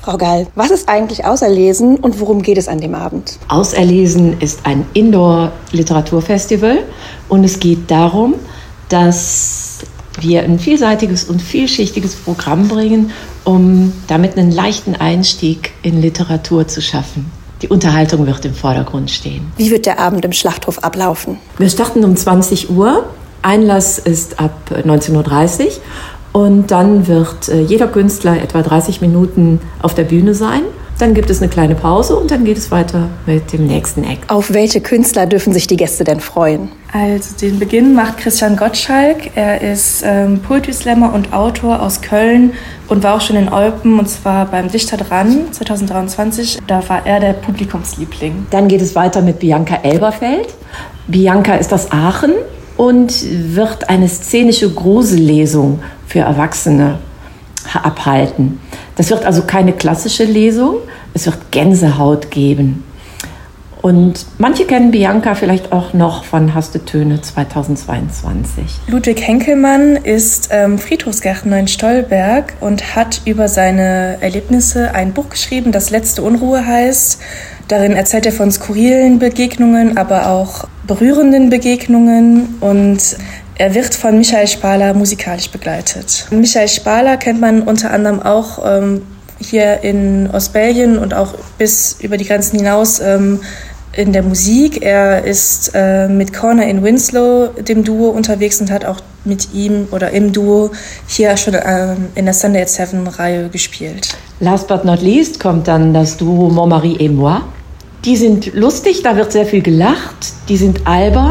Frau Gall, was ist eigentlich Auserlesen und worum geht es an dem Abend? Auserlesen ist ein Indoor-Literaturfestival und es geht darum, dass wir ein vielseitiges und vielschichtiges Programm bringen, um damit einen leichten Einstieg in Literatur zu schaffen. Die Unterhaltung wird im Vordergrund stehen. Wie wird der Abend im Schlachthof ablaufen? Wir starten um 20 Uhr. Einlass ist ab 19:30 Uhr. Und dann wird jeder Künstler etwa 30 Minuten auf der Bühne sein. Dann gibt es eine kleine Pause und dann geht es weiter mit dem nächsten Act. Auf welche Künstler dürfen sich die Gäste denn freuen? Also den Beginn macht Christian Gottschalk. Er ist Poetry Slammer und Autor aus Köln und war auch schon in Olpen, und zwar beim Dichter dran 2023. Da war er der Publikumsliebling. Dann geht es weiter mit Bianca Elberfeld. Bianca ist aus Aachen und wird eine szenische Grusellesung für Erwachsene abhalten. Das wird also keine klassische Lesung, es wird Gänsehaut geben. Und manche kennen Bianca vielleicht auch noch von Haste Töne 2022. Ludwig Henkelmann ist Friedhofsgärtner in Stolberg und hat über seine Erlebnisse ein Buch geschrieben, das Letzte Unruhe heißt. Darin erzählt er von skurrilen Begegnungen, aber auch berührenden Begegnungen, und er wird von Michael Spahler musikalisch begleitet. Michael Spahler kennt man unter anderem auch hier in Ostbelgien und auch bis über die Grenzen hinaus in der Musik. Er ist mit Corner in Winslow, dem Duo, unterwegs und hat auch mit ihm oder im Duo hier schon in der Sunday at 7-Reihe gespielt. Last but not least kommt dann das Duo Mon Mari et moi. Die sind lustig, da wird sehr viel gelacht, die sind albern.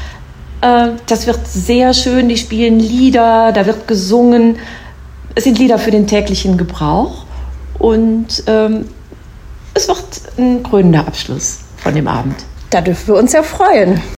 Das wird sehr schön, die spielen Lieder, da wird gesungen. Es sind Lieder für den täglichen Gebrauch und es wird ein krönender Abschluss von dem Abend. Da dürfen wir uns ja freuen.